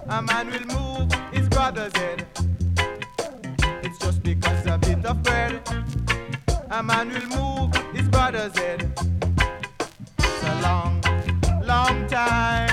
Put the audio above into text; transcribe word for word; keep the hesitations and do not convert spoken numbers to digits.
a man will move his brother's head. It's just because a bit of bread, a man will move his brother's head. It's a long, long time